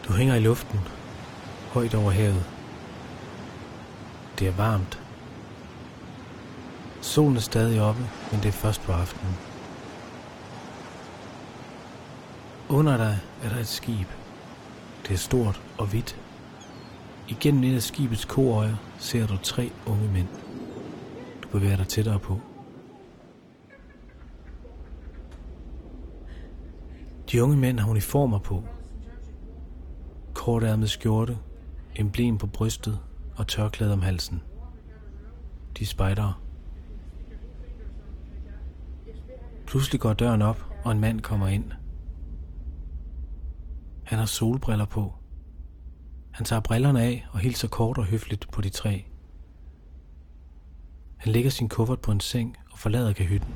Du hænger i luften, højt over havet. Det er varmt. Solen er stadig oppe, men det er først på aftenen. Under dig er der et skib. Det er stort og hvidt. Igennem et af skibets koøjer ser du 3 unge mænd. Du bevæger dig tættere på. De unge mænd har uniformer på. Kortærmet skjorte, emblem på brystet og tørklæde om halsen. De er spejdere. Pludselig går døren op, og en mand kommer ind. Han har solbriller på. Han tager brillerne af og hilser kort og høfligt på de 3. Han lægger sin kuffert på en seng og forlader kahytten.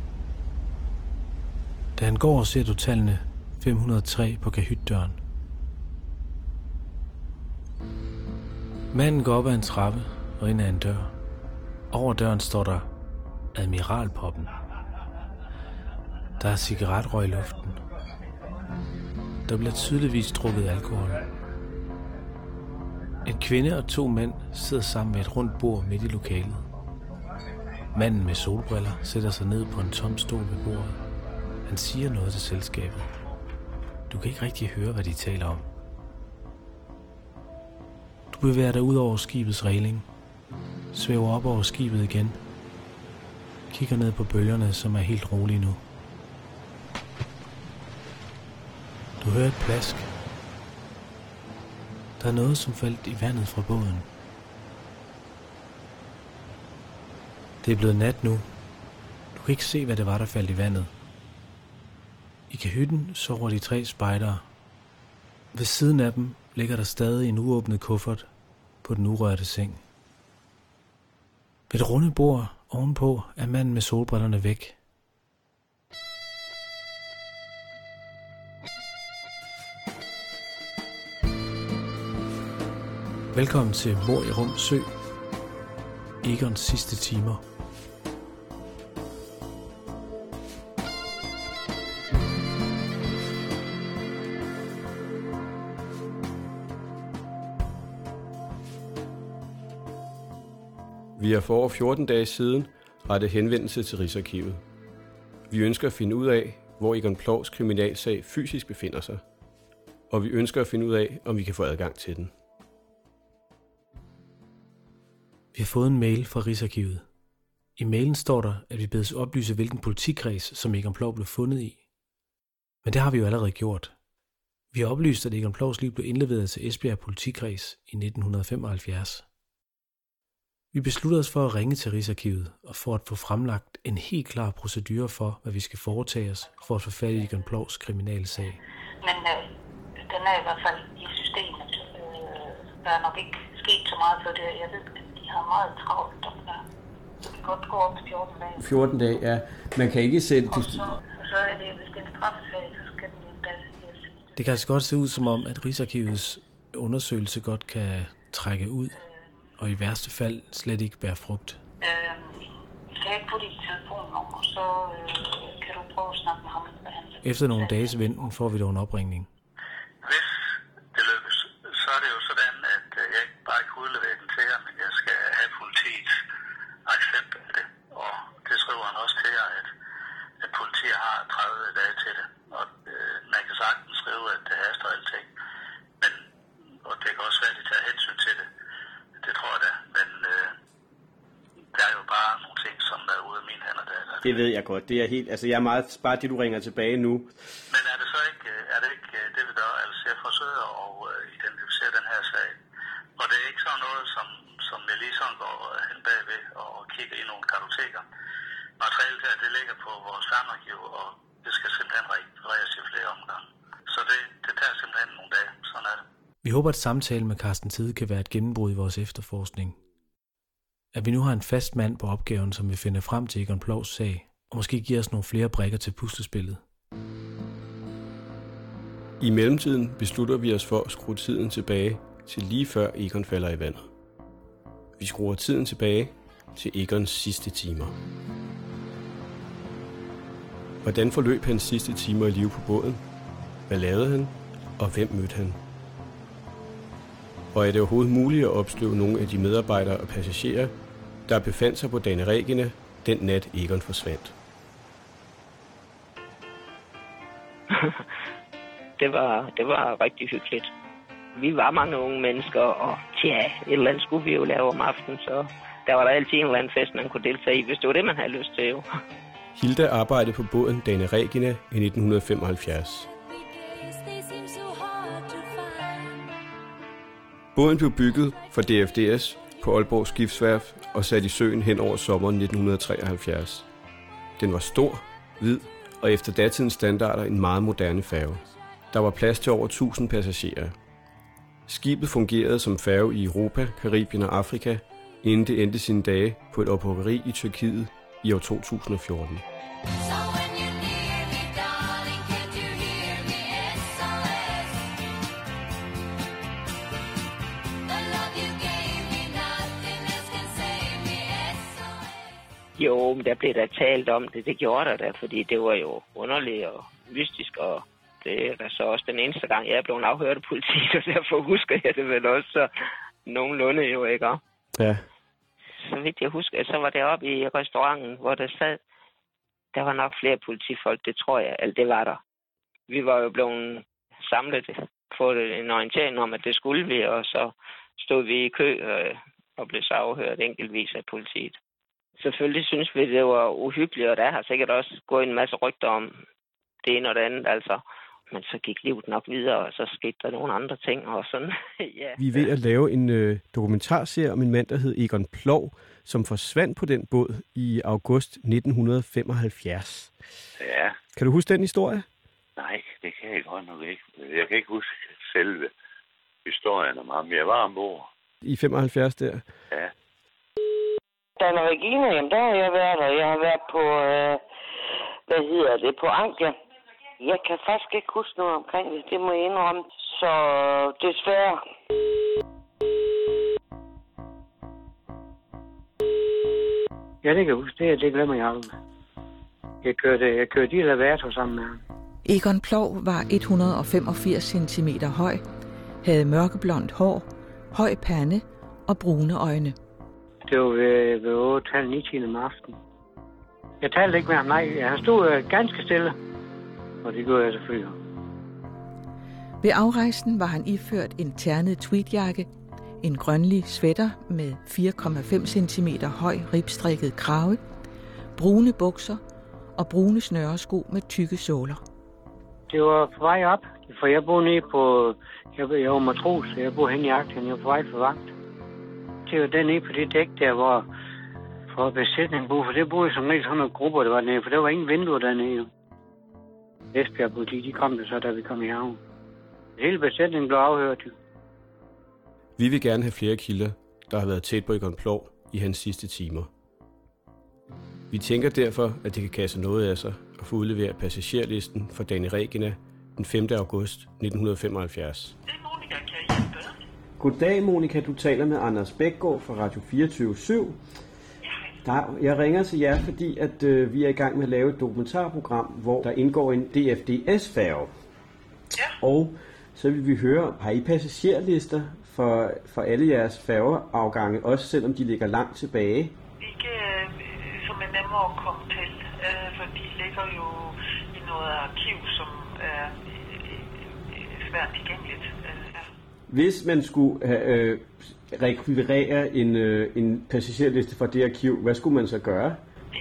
Da han går, ser du tallene 503 på kahytdøren. Manden går op ad en trappe og ind ad en dør. Over døren står der Admiralpoppen. Der er cigaretrøg i luften. Der bliver tydeligvis drukket alkohol. En kvinde og 2 mænd sidder sammen ved et rundt bord midt i lokalet. Manden med solbriller sætter sig ned på en tom stol ved bordet. Han siger noget til selskabet. Du kan ikke rigtig høre, hvad de taler om. Du bevæger dig ud over skibets regling, svæver op over skibet igen, kigger ned på bølgerne, som er helt rolige nu. Du hører et plask. Der er noget, som faldt i vandet fra båden. Det er blevet nat nu. Du kan ikke se, hvad det var, der faldt i vandet. I kahytten sover de 3 spejdere. Ved siden af dem ligger der stadig en uåbnet kuffert på den urørte seng. Ved det runde bord ovenpå er manden med solbrillerne væk. Velkommen til Mord i Rum Sø. Egons sidste timer. Vi har for over 14 dage siden rettet henvendelse til Rigsarkivet. Vi ønsker at finde ud af, hvor Egon Plogs kriminalsag fysisk befinder sig. Og vi ønsker at finde ud af, om vi kan få adgang til den. Vi har fået en mail fra Rigsarkivet. I mailen står der, at vi bedes oplyse, hvilken politikreds, som Egon Plog blev fundet i. Men det har vi jo allerede gjort. Vi har oplyst, at Egon Plogs liv blev indleveret til Esbjerg Politikreds i 1975. Vi besluttede os for at ringe til Rigsarkivet og for at få fremlagt en helt klar procedure for, hvad vi skal foretage os for at få fat i Egon Plogs kriminalsag. Men den er i hvert fald i systemet. Der er nok ikke sket så meget for det. Jeg ved, at de har meget travlt om der. Så det kan godt gå op til 14 dage. 14 dage, ja. Man kan ikke sætte... Og så er det, hvis det er en straffesag, så skal den endda... Det kan altså godt se ud som om, at Rigsarkivets undersøgelse godt kan trække ud, og i værste fald slet ikke bære frugt. Kan jeg ikke få dit telefonnummer, så kan du prøve at snakke med ham. Efter nogle dages venten får vi dog en opringning. Hvis det lykkes, så er det jo sådan, at jeg ikke bare kan udlevere den til jer, men jeg skal have politiets accept af det. Og det skriver han også til jer, at politiet har 30 dage til det. Og man kan sagtens skrive, at det haster alting. Men, og det kan også være, at de tager hensyn til det. Det tror jeg da. Men der er jo bare nogle ting, som er ude af mine hænder. Det ved jeg godt. Det er helt, altså jeg er meget bare det, du ringer tilbage nu. Men er det så ikke, det vi gør? Altså jeg forsøger at identificere den her sag. Og det er ikke sådan noget, som jeg lige sådan går hen bagved og kigger i nogle kartoteker. Materialet her, det ligger på vores fjernarkiv, og det skal simpelthen repareres i flere omgange. Så det tager simpelthen nogle dage. Sådan er det. Vi håber, at samtalen med Carsten Tide kan være et gennembrud i vores efterforskning. At vi nu har en fast mand på opgaven, som vil finde frem til Egon Plogs sag, og måske give os nogle flere brikker til puslespillet. I mellemtiden beslutter vi os for at skrue tiden tilbage til lige før Egon falder i vandet. Vi skruer tiden tilbage til Egons sidste timer. Hvordan forløb hans sidste timer i live på båden? Hvad lavede han? Og hvem mødte han? Og er det overhovedet muligt at opstøve nogle af de medarbejdere og passagerer, der befandt sig på Dane Regina den nat Egon forsvandt? Det var rigtig hyggeligt. Vi var mange unge mennesker, og et eller andet skulle vi jo lave om aftenen, så der var der altid en eller anden fest, man kunne deltage i, hvis det var det, man havde lyst til jo. Hilda arbejdede på båden Dane Regina i 1975. Båden blev bygget for DFDS på Aalborg Skibsværft og sat i søen hen over sommeren 1973. Den var stor, hvid og efter datidens standarder en meget moderne færge. Der var plads til over 1000 passagerer. Skibet fungerede som færge i Europa, Karibien og Afrika, inden det endte sine dage på et ophuggeri i Tyrkiet i år 2014. Jo, men der blev der talt om det. Det gjorde der da, fordi det var jo underligt og mystisk, og det er da så også den eneste gang, jeg er blevet afhørt af politiet, og derfor husker jeg det vel også så nogenlunde jo, ikke? Ja. Så vidt jeg husker, så var det oppe i restauranten, hvor der sad. Der var nok flere politifolk, det tror jeg. Altså, det var der. Vi var jo blevet samlet på en orientering om, at det skulle vi, og så stod vi i kø og blev så afhørt enkeltvis af politiet. Selvfølgelig synes vi, det var uhyggeligt, og der har sikkert også gået en masse rygter om det ene og det andet, altså. Men så gik livet nok videre, og så skete der nogle andre ting og sådan. Ja. Vi er ved at lave en dokumentarserie om en mand, der hed Egon Plov, som forsvandt på den båd i august 1975. Ja. Kan du huske den historie? Nej, det kan jeg godt nok ikke. Jeg kan ikke huske selve historien om ham. Jeg var ombord. I 75 der? Ja. Dane Regina, jamen der har jeg været, og jeg har været på, på Anker. Jeg kan faktisk ikke huske noget omkring det, det må jeg indrømme. Så desværre. Ja, det kan jeg huske. Det glemmer jeg aldrig. Jeg kørte i elevator sammen med ham. Egon Plov var 185 cm høj, havde mørkeblondt hår, høj pande og brune øjne. Det var ved 8:30-9 om aftenen. Jeg talte ikke med ham, nej. Han stod ganske stille. Og det gjorde jeg selvfølgelig. Ved afrejsen var han iført en ternet tweedjakke, en grønlig sweater med 4,5 cm høj ribstrikket krave, brune bukser og brune snøresko med tykke såler. Det var på vej op, for jeg boede nede på... Jeg var matros, så jeg boede hen i Agten. Jeg var på vej for vagt. Det var dernede på det dæk der, hvor for besætningen boede, for det boede som regel sådan nogle grupper, der var dernede, for der var ingen vinduer dernede. Esbjerg politi, de kom der så, da vi kom i havn. Hele besætningen blev afhørt. Vi vil gerne have flere kilder, der har været tæt på Egon Plov i hans sidste timer. Vi tænker derfor, at det kan kaste noget af sig at få udleveret passagerlisten for Dane Regina den 5. august 1975. Goddag, Monika. Du taler med Anders Bækgaard fra Radio 24/7. Jeg ringer til jer, fordi at vi er i gang med at lave et dokumentarprogram, hvor der indgår en DFDS-færge. Ja. Og så vil vi høre, har I passagerlister for alle jeres færgeafgange, også selvom de ligger langt tilbage? Ikke som er nemmere at komme til, for de ligger jo i noget arkiv, som er svært tilgængeligt. Hvis man skulle rekvirere en passagerliste fra det arkiv, hvad skulle man så gøre?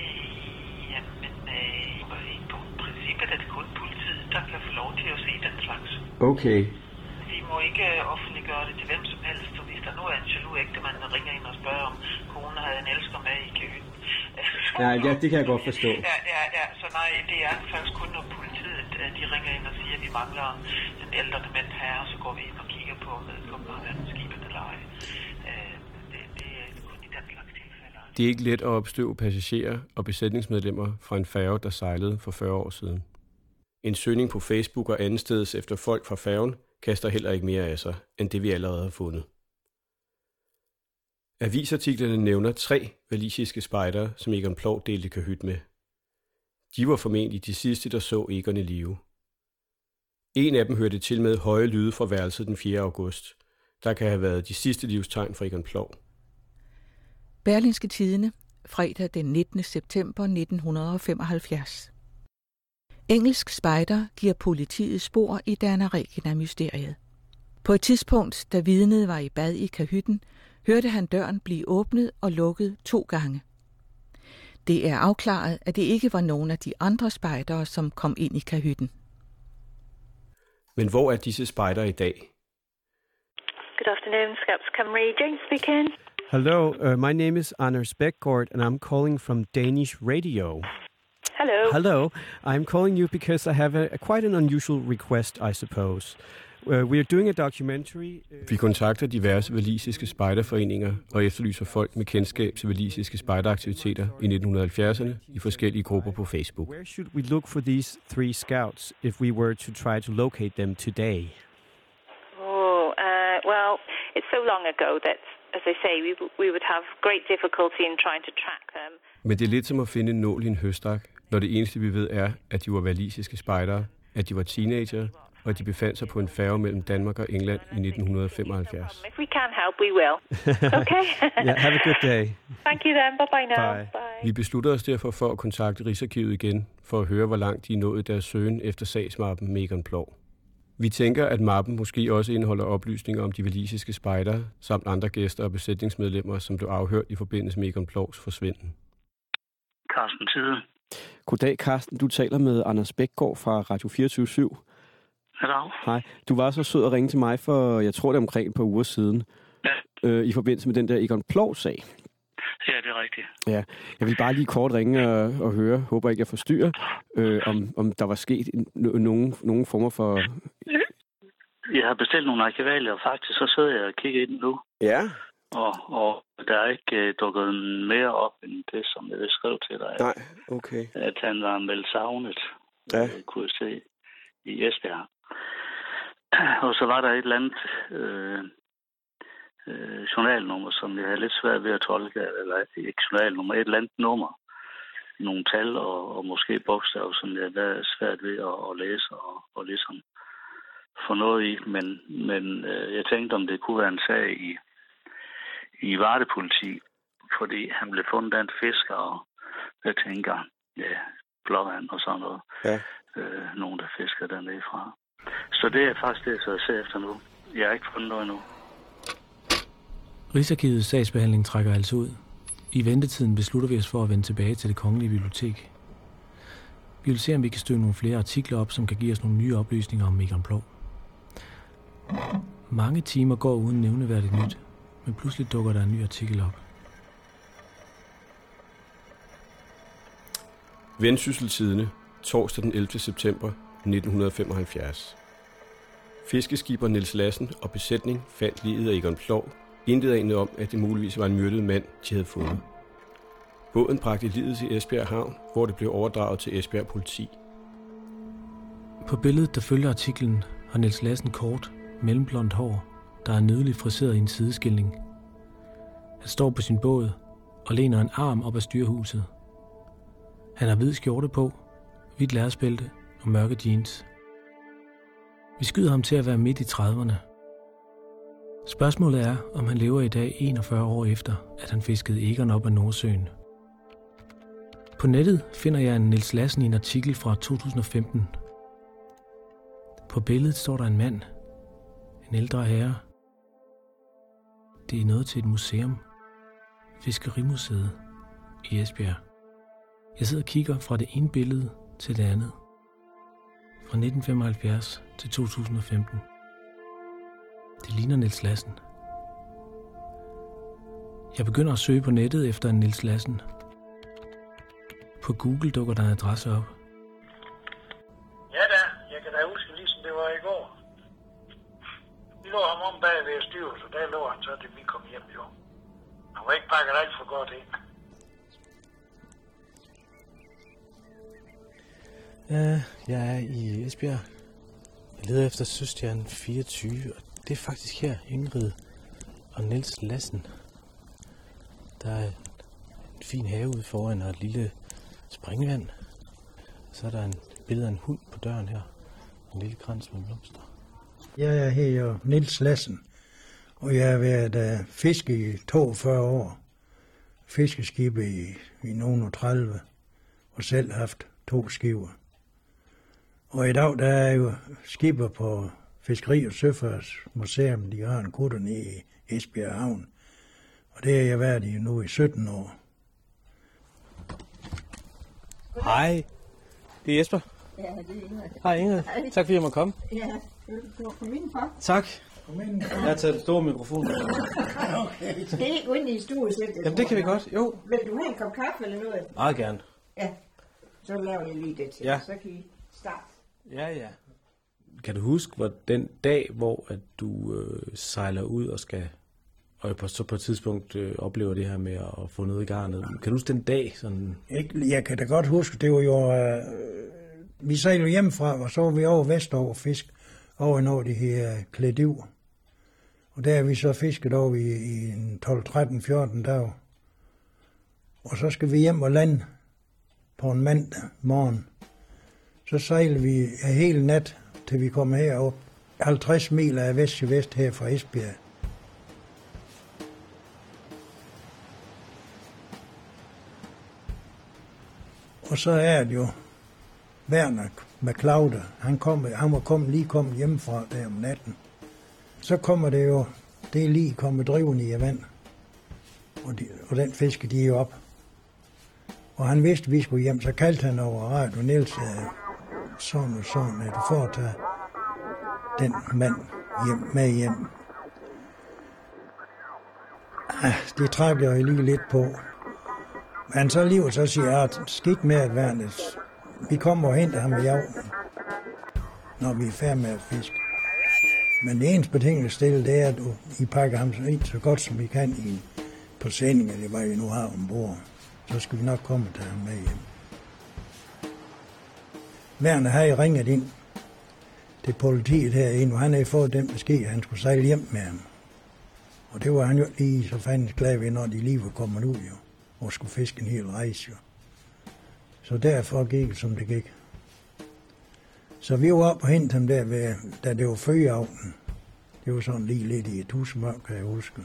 På princippet er det kun politiet, der kan få lov til at se den slags. Okay. Vi må ikke offentliggøre det til hvem som helst, så hvis der nu er en jaloux ægtemand, der ringer ind og spørger, om konen havde en elsker med i køen. Ja, det kan jeg godt forstå. Ja, så nej, det er faktisk kun, når politiet de ringer ind og siger, at vi mangler den ældre dement her, og så går vi ind og kigger på, om vedkommende har været skibet eller ej. Det er kun i den slags tilfælde. Det er ikke let at opstøve passagerer og besætningsmedlemmer fra en færge, der sejlede for 40 år siden. En søgning på Facebook og andetsteds efter folk fra færgen kaster heller ikke mere af sig, end det vi allerede har fundet. Avisartiklerne nævner 3 walisiske spejdere, som Egon Plov delte kahyt med. De var formentlig de sidste, der så Egon i live. En af dem hørte til med høje lyde fra værelset den 4. august. der kan have været de sidste livstegn for Egon Ploug. Berlingske Tidende, fredag den 19. september 1975. Engelsk spejder giver politiet spor i Dana Regina-mysteriet. På et tidspunkt, da vidnet var i bad i kahytten, hørte han døren blive åbnet og lukket 2 gange. Det er afklaret, at det ikke var nogen af de andre spejdere, som kom ind i kahytten. Men hvor er disse spejdere i dag? Good afternoon, Scouts Cymru. Jane speaking. Hello, my name is Anders Bækgaard, and I'm calling from Danish Radio. Hello. Hello, I'm calling you because I have quite an unusual request, I suppose. We are doing a documentary. Vi kontakter diverse walisiske spejderforeninger og efterlyser folk med kendskab til walisiske spejderaktiviteter i 1970'erne i forskellige grupper på Facebook. Where should we look for these 3 scouts if we were to try to locate them today? Well, it's so long ago that, as I say, we would have great difficulty in trying to track them. Men det er lidt som at finde en nål i en høstak, når det eneste vi ved er, at de var walisiske spejdere, at de var teenager, og at de befandt sig på en færge mellem Danmark og England i 1975. If we can help, we will. Okay? Yeah, have a good day. Thank you then. Bye-bye now. Bye. Bye. Vi beslutter os derfor for at kontakte Rigsarkivet igen, for at høre, hvor langt de er nået i deres søgen efter sagsmappen med Egon Ploug. Vi tænker, at mappen måske også indeholder oplysninger om de walisiske spejdere, samt andre gæster og besætningsmedlemmer, som blev afhørt i forbindelse med Egon Plougs forsvinden. Carsten Tide. Goddag, Carsten. Du taler med Anders Bækgaard fra Radio 24/7. Hallo. Hej. Du var så sød at ringe til mig for, jeg tror det er omkring et par uger siden, i forbindelse med den der Egon Ploug-sag. Ja, det er rigtigt. Ja, jeg vil bare lige kort ringe og høre, håber ikke jeg forstyrrer, om der var sket nogen former for... Jeg har bestilt nogle arkivalier, og faktisk så sidder jeg og kigger i den nu. Ja. Og der er ikke dukket mere op end det, som jeg vil skrive til dig. Nej, okay. At han var meldt savnet, kunne jeg se, i Esbjerg. Og så var der et eller andet journalnummer, som jeg havde lidt svært ved at tolke, eller ikke journalnummer, et eller andet nummer. Nogle tal og måske bogstaver, som jeg havde svært ved at læse og ligesom få noget i. Men jeg tænkte, om det kunne være en sag i Varde politi, fordi han blev fundet af en fisker, og jeg tænker, ja, blåvand og sådan noget. Ja. Nogen, der fisker dernede fra. Så det er faktisk det, jeg ser efter nu. Jeg har ikke fundet noget endnu. Rigsarkivets sagsbehandling trækker altså ud. I ventetiden beslutter vi os for at vende tilbage til det kongelige bibliotek. Vi vil se, om vi kan støve nogle flere artikler op, som kan give os nogle nye oplysninger om Egon Ploug. Mange timer går uden nævneværdigt nyt, men pludselig dukker der en ny artikel op. Vendsyssel Tidende, torsdag den 11. september 1975. Fiskeskipper Niels Lassen og besætning fandt liget af Egon Ploug, intet anede om, at det muligvis var en myrdet mand, de havde fundet. Båden bragte liget til Esbjerg Havn, hvor det blev overdraget til Esbjerg Politi. På billedet, der følger artiklen, har Niels Lassen kort, mellemblondt hår, der er nydeligt friseret i en sideskilning. Han står på sin båd og læner en arm op ad styrhuset. Han har hvid skjorte på, hvidt lærredsbælte og mørke jeans. Vi skyder ham til at være midt i 30'erne. Spørgsmålet er, om han lever i dag 41 år efter, at han fiskede Egon op af Nordsøen. På nettet finder jeg en Niels Lassen i en artikel fra 2015. På billedet står der en mand, en ældre herre. Det er noget til et museum, Fiskerimuseet i Esbjerg. Jeg sidder og kigger fra det ene billede til det andet. Fra 1975 til 2015. Det ligner Niels Lassen. Jeg begynder at søge på nettet efter en Niels Lassen. På Google dukker der en adresse op. Ja da, jeg kan da huske ligesom det var i går. Vi lå ham om bag ved styret, så der lå han så, til vi kom hjem jo. Han var ikke pakket alt for godt ind. Ja, jeg er i Esbjerg. Jeg leder efter Søstjernen 24, og det er faktisk her Ingrid og Niels Lassen. Der er en fin have ude foran og et lille springvand. Så er der en billede af en hund på døren her. En lille krans med blomster. Jeg hedder Niels Lassen, Og jeg har været fiske i 42 år. Fiskeskibe i nogen 30. Og selv haft 2 skibe. Og i dag der er jo skibe på Fiskeri- og Søfartsmuseum. De har en kutter nede i Esbjerg Havn. Og det har jeg været i nu i 17 år. Hej, det er Jesper. Ja, det er Ingrid. Hej Ingrid. Tak fordi jeg måtte komme. Ja, vil du komme indenfor? Tak. Jeg har taget den store mikrofon. Okay. Skal I ikke gå ind i studiet selv? Jamen det kan vi godt, jo. Vil du have en kop kaffe eller noget? Meget gerne. Ja, så laver jeg lige det til. Ja. Så kan I starte. Ja. Kan du huske, hvor den dag, hvor at du sejler ud og skal, og så på et tidspunkt oplever det her med at få noget i garnet. Kan du huske den dag? Sådan? Jeg kan da godt huske, det var jo... vi sejlede hjemmefra, og så var vi over vestover fisk, over når de her Klædiv. Og der er vi så fisket over i 12, 13, 14 dage. Og så skal vi hjem og lande på en mandag morgen. Så sejler vi hele nat, til vi kommer herop. 50 mil af vest til vest her fra Esbjerg. Og så er det jo Werner McLeod. Han var kommet hjemmefra der om natten. Så kommer det jo, det er lige kommet drivende i vand. Og den fisker de jo op. Og han vidste, at vi skulle hjem, så kaldte han over radio. Niels, sådan og sådan, at du får at tage den mand med hjem. Det trækker jeg lige lidt på. Men så alligevel så siger jeg, at skidt med at være vi kommer og henter ham i aften, når vi er færdige med at fiske. Men det eneste betingelse stille, det er, at I pakker ham ind så godt som vi kan på sendingen, det var vi nu har ombord. Så skal vi nok komme og tage ham med hjem. Werner havde ringet ind til politiet herinde, og han havde fået den besked, at han skulle sejle hjem med ham. Og det var han jo lige så fandens glad ved, når de lige var kommet ud, jo, og skulle fiske en hel rejse, jo. Så derfor gik det, som det gik. Så vi var oppe og hentede ham der, da det var føgeaften. Det var sådan lige lidt i et husmørk, kan jeg huske.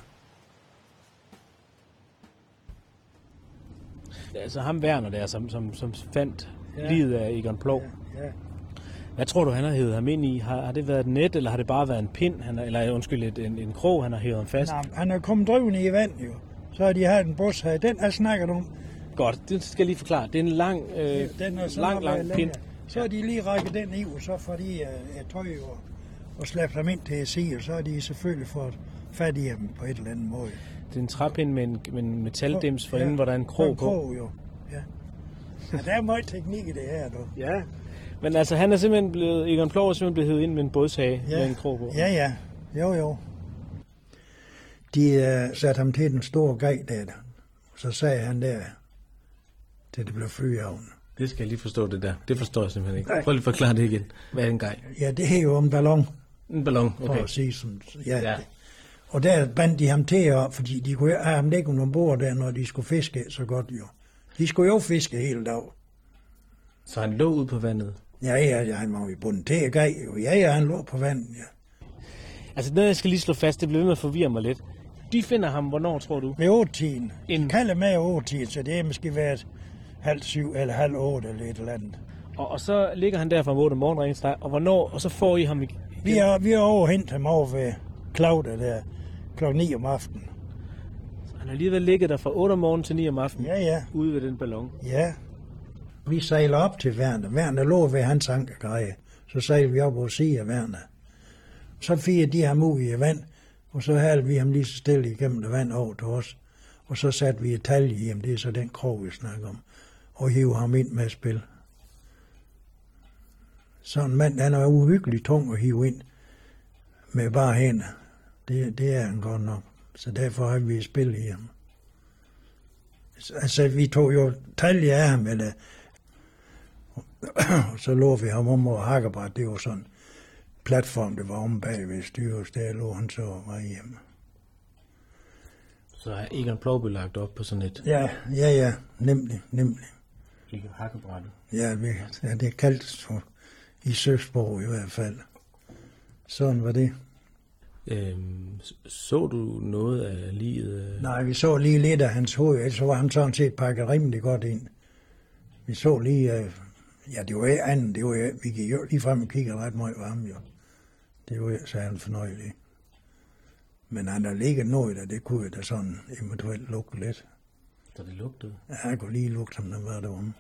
Altså ham Werner der, som fandt livet af Egon Ploug. Ja. Hvad tror du, han har hævet ham ind i? Har det været et net, eller har det bare været en pind? En krog, han har hævet ham fast? Nej, han er kommet drivende i vand, jo. Så har de haft en bus her. Den er snakket om. Godt, det skal jeg lige forklare. Det er en lang, lang pind. Så har de lige rækket den i, og så får de et tøj og slæbt ham ind til sig, og så har de selvfølgelig fået fat i ham på et eller andet måde. Det er en træpind med en metaldims for inden, hvor der er en krog på. Krog, jo. Ja. Der er meget teknik i det her, du. Ja. Men altså, han er simpelthen blevet, Egon Ploug er simpelthen blevet hævet ind med en bådshage med en krog på. Ja. Jo. De satte ham til den store gej der. Så sagde han der, til det blev flyavn. Det skal jeg lige forstå det der. Det forstår jeg simpelthen ikke. Prøv lige at forklare det igen. Hvad er en gej? Ja, det er jo en ballon. En ballon, okay. For at sige sådan. Ja. Og der bandt de ham til op, fordi de kunne have ham liggende ombord der, når de skulle fiske så godt jo. De skulle jo fiske hele dag. Så han lå ude på vandet? Ja, han var jo bundet til at gej. Ja, han lå på vandet, ja. Altså, noget jeg skal lige slå fast, det bliver ved med at forvirre mig lidt. De finder ham, hvornår tror du? Ved 8-tiden. En kalder med 8-tiden, så det er måske været 6:30 eller 7:30 eller et eller andet. Og så ligger han der fra 8 om morgenen, ringes dig, og hvornår, og så får I ham igen? Vi har overhentet ham over ved Claudia der klokken 9 om aftenen. Så han har alligevel ligget der fra 8 om morgenen til 9 om aftenen? Ja. Ude ved den ballon? Ja. Vi sejler op til Werner. Werner lå ved hans ankergreje. Så sejler vi op og siger Werner. Så firede de ham ud i vand, og så halvede vi ham lige så stille igennem det vand over til os. Og så satte vi et talje i ham, det er så den krog, vi snakker om, og hive ham ind med at spille. Sådan en mand, han er uhyggeligt tung at hive ind med bare hænder. Det er han godt nok. Så derfor har vi spillet i ham. Altså, vi tog jo talje af ham, eller og så lå vi ham om over Hakkerbræt. Det var sådan en platform, der var om bag ved styret. Der lå han så og var hjemme. Så er Egon Ploug lagt op på sådan et... Ja, nemlig. I Hakkebrættet. Ja, det kaldes for i søsprog i hvert fald. Sådan var det. Så du noget af livet? Nej, vi så lige lidt af hans hoved, så var han sådan set pakket rimelig godt ind. Vi så lige, ja, det var ikke andet, det var, vi gik jo lige frem og kiggede ret meget på ham jo. Det var så han fornøjelig. Men han har ligget noget, og det kunne da sådan eventuelt lugte lidt. Så det lugtede? Ja, han kunne lige lugte, som der var derom.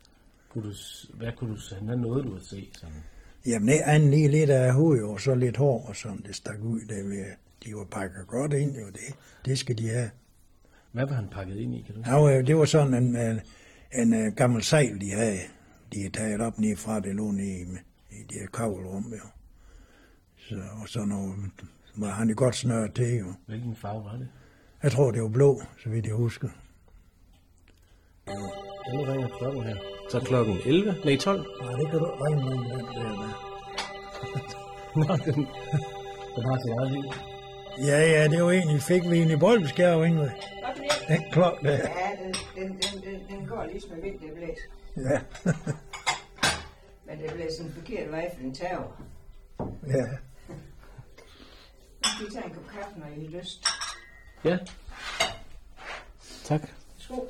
Hvad nåede du at se sådan? Jamen, han lige lidt af hovedet, og så lidt hår, og sådan, det stak ud derved. De var pakket godt ind, jo, det skal de have. Hvad var han pakket ind i, kan du sige? Ja, det var sådan en gammel sejl, de havde. De havde taget op nede fra, det lå nede i de her kavlrum, jo. Så, og så noget, var han det godt snøret til, jo. Hvilken farve var det? Jeg tror, det var blå, så vidt jeg husker. Ja, nu ringer klokken her. Så klokken 11? Nej, 12? Nej, det kan du ringe med den der. Nå, den har til eget liv. Ja, det var egentlig, fik vi egentlig boldbeskærer, Ingrid. Den klokke der. Ja, den går ligesom med vind, det blæs. Ja. Men det blæs en forkert vej, for den tager. Ja. Nu skal I tage en kop kaffe, når I har lyst. Ja. Tak. Skål.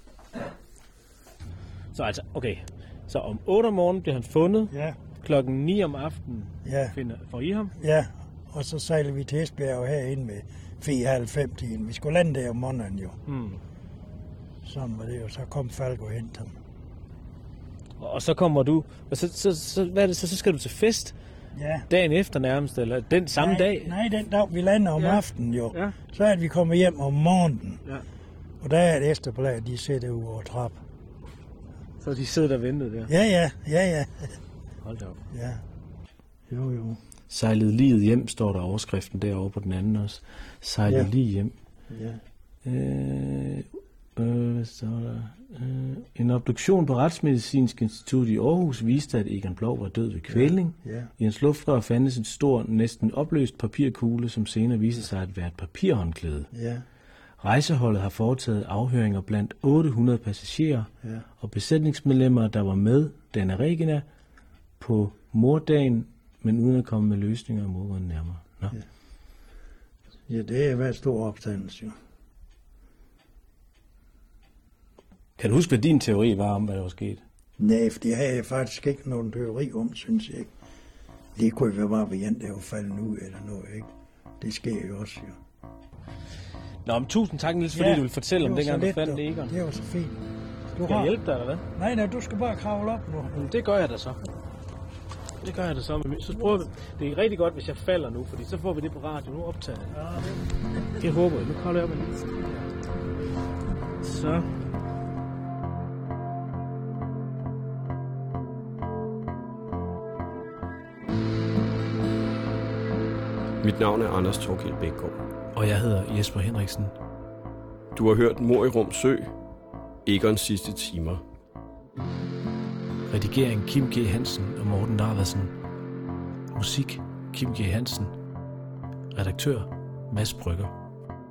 Så altså, okay. Så om 8 om morgenen bliver han fundet. Ja. Klokken 9 om aftenen får I ham. Ja, og så sejler vi til Esbjerg herinde med 4:30. Vi skulle lande der om morgenen jo. Sådan var det jo. Så kom Falk og hente ham. Og så kommer du, og så hvad er det så skal du til fest? Ja. Dagen efter nærmest, eller den samme dag? Nej, den dag vi lander om aftenen jo. Ja. Så er vi kommet hjem om morgenen. Ja. Og der er et Ekstrabladet, de sidder ude over trappen. Så de sidder der og venter der? Ja. Hold da op. Ja. Jo. Sejlede livet hjem, står der overskriften derovre på den anden også. Sejlede lige hjem. Ja. Hvad står der? En obduktion på Retsmedicinsk Institut i Aarhus viste, at Egon Ploug var død ved kvælning. Ja. I hans luftrør fandtes en stor, næsten opløst papirkugle, som senere viste sig at være et papirhåndklæde. Ja. Rejseholdet har foretaget afhøringer blandt 800 passagerer og besætningsmedlemmer, der var med Dana Regina på morddagen, men uden at komme med løsninger og mordgrunden nærmere. Nå. Ja, det er været stor opstandelse jo. Kan du huske, hvad din teori var om, hvad der var sket? Nej, for det havde jeg faktisk ikke nogen teori om, synes jeg ikke. Det kunne jo bare være en, der var faldet ud eller noget, ikke? Det sker jo også, jo. Nå, men tusind tak, Niels, fordi du ville fortælle om dengang, du fandt Egon. Det var så fint. Skal jeg hjælpe dig, eller hvad? Nej, du skal bare kravle op nu. Jamen, det gør jeg da så. Så prøver vi. Det er rigtig godt, hvis jeg falder nu, fordi så får vi det på radio. Nu optager jeg det. Det håber jeg. Nu kravler jeg op en lille side her. Så. Mit navn er Anders Thorkild Bækgaard. Og jeg hedder Jesper Henriksen. Du har hørt Mord i Rum Sø, Egons sidste timer. Redigering Kim G. Hansen og Morten Larvadsen. Musik Kim G. Hansen. Redaktør Mads Brygger.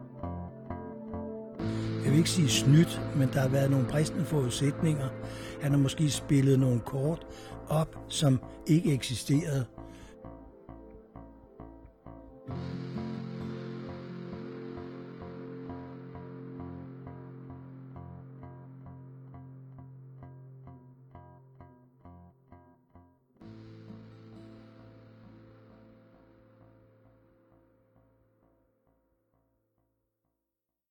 Jeg vil ikke sige snydt, men der har været nogle bristende forudsætninger. Han har måske spillet nogle kort op, som ikke eksisterede.